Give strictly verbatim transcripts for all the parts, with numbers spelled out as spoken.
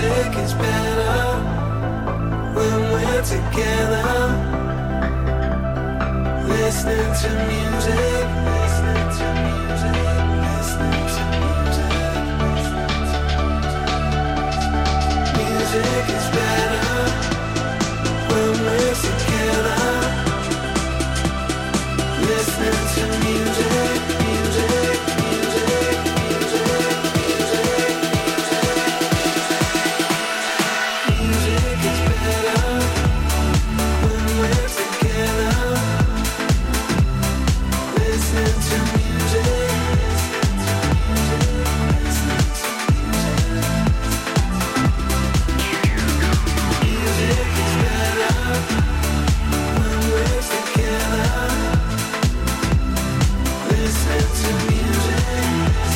Music is better when we're together. Listening to music, listening to music, listening to music. Music is better when we're together. Listening to music, music, music, music, music, music. Music is better when we're together. Listening to music, listening to music. Music is better when we're together. Listening to music,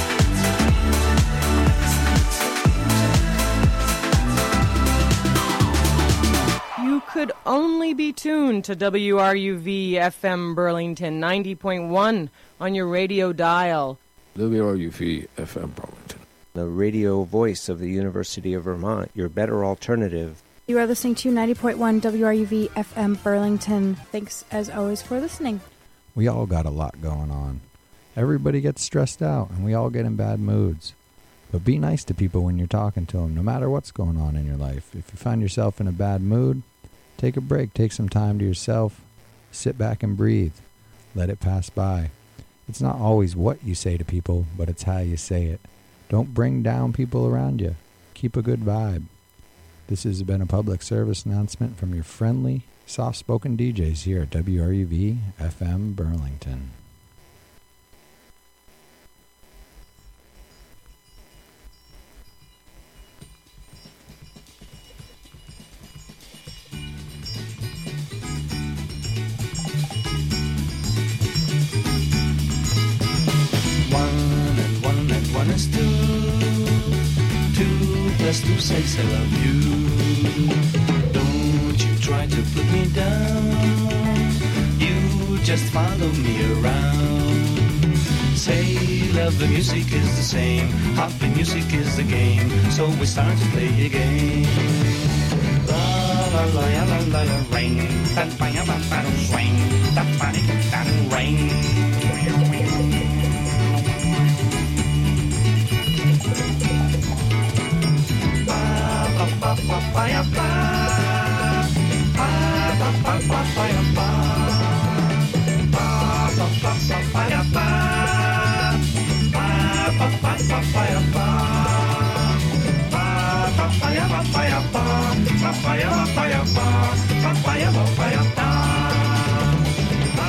You could only be tuned to W R U V F M Burlington ninety point one on your radio dial. W R U V F M Burlington, the radio voice of the University of Vermont, your better alternative. You are listening to ninety point one W R U V F M Burlington. Thanks, as always, for listening. We all got a lot going on. Everybody gets stressed out, and we all get in bad moods. But be nice to people when you're talking to them, no matter what's going on in your life. If you find yourself in a bad mood, take a break. Take some time to yourself. Sit back and breathe. Let it pass by. It's not always what you say to people, but it's how you say it. Don't bring down people around you. Keep a good vibe. This has been a public service announcement from your friendly, soft-spoken D Js here at W R U V F M Burlington. One is two, two plus two says I love you. Don't you try to put me down, you just follow me around. Say love, the music is the same, happy music is the game, so we start to play a game. La la la la la la la, ring, that fire, that battle swing, that body, that ring. Pa pa pa ya pa, pa pa pa pa pa ya pa, pa pa pa pa pa ya pa, pa pa pa pa pa ya pa, pa pa pa ya pa pa ya pa, pa pa ya pa pa ya pa, pa pa ya pa pa ya pa, pa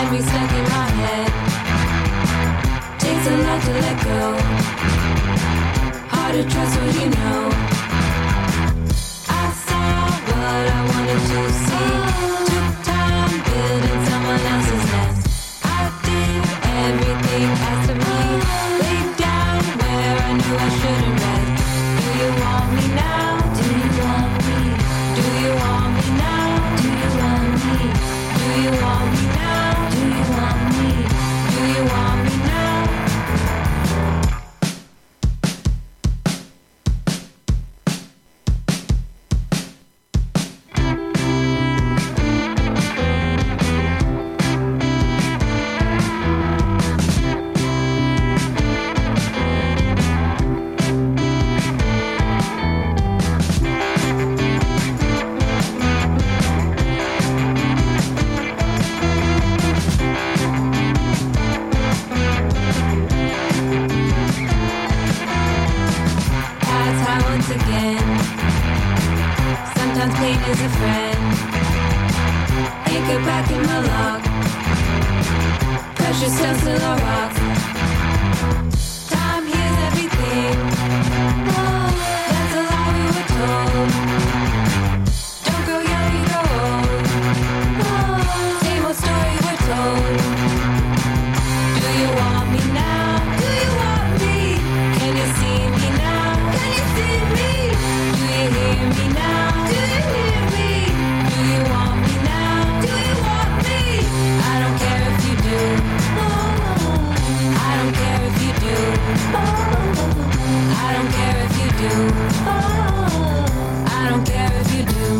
memory stuck in my head. Takes a lot to let go. Hard to trust what you know. I saw what I wanted to see. Took time building someone else's nest. I did everything asked of me. Laid down where I knew I shouldn't rest. Do you want me now? Do you want me? Do you want me now? Do you want me? Do you want me now? Do you want me? Do you want me now? Is a friend. Anchor back in my log. Precious still still a rock. Time heals everything. Oh, that's a lie we were told. Don't grow young, you grow old. Oh, same old story we're told. Do you want me now? Do you want me? Can you see me now? Can you see me? Do you hear me now? Do you hear me? Do you want me now? Do you want me? I don't care if you do. Oh, I don't care if you do. Oh, I don't care if you do. Oh, I don't care if you do.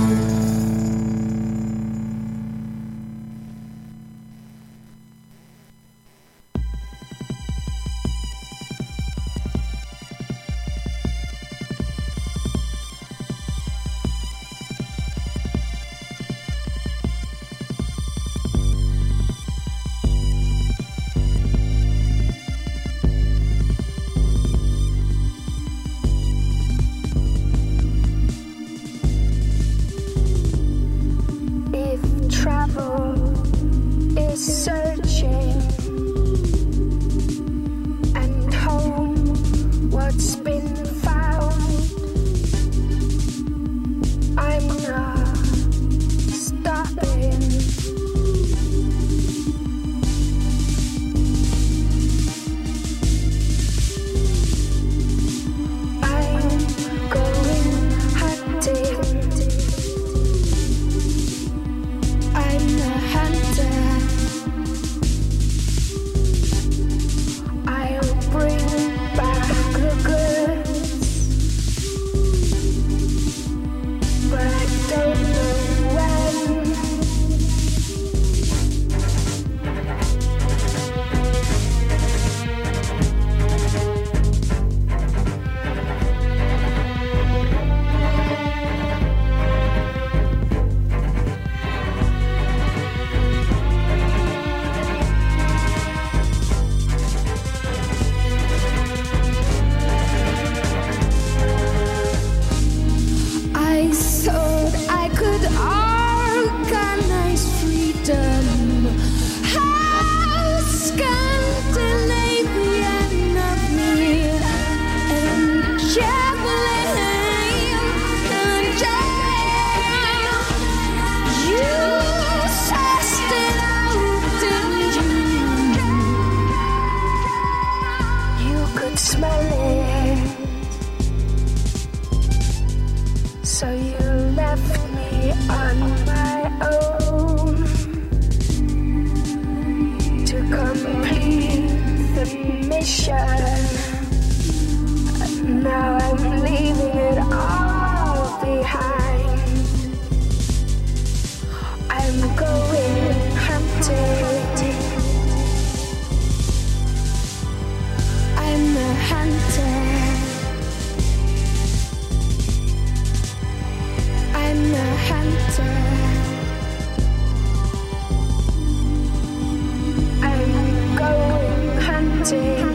I'm going hunting.